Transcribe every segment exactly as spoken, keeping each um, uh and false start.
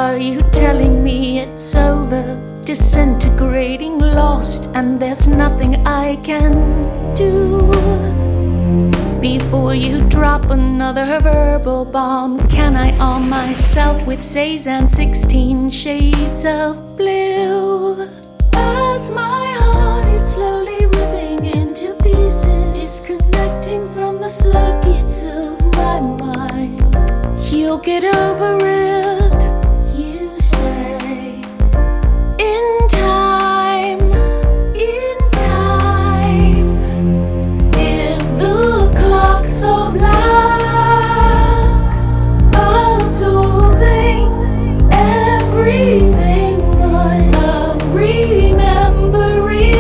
are you telling me it's over? Disintegrating, lost, and there's nothing I can do. Before you drop another verbal bomb, can I arm myself with Cezanne sixteen shades of blue? As my heart is slowly ripping into pieces, disconnecting from the circuits of my mind. You'll get over it, you say. In time, in time. If the clock's so black, I'll do everything but a remembering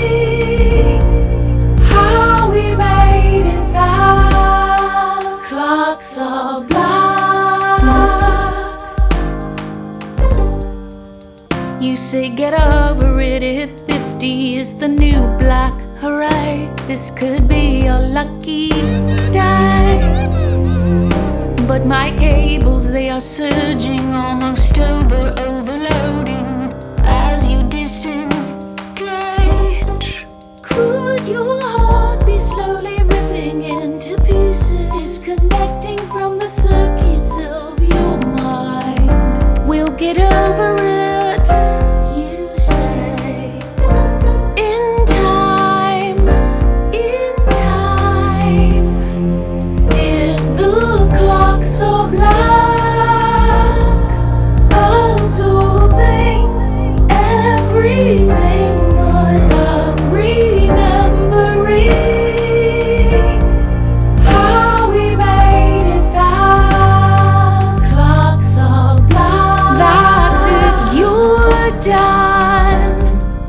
how we made it that clock's so black. You say get over it if fifty is the new black. Hooray, this could be your lucky day. But my cables, they are surging almost over, over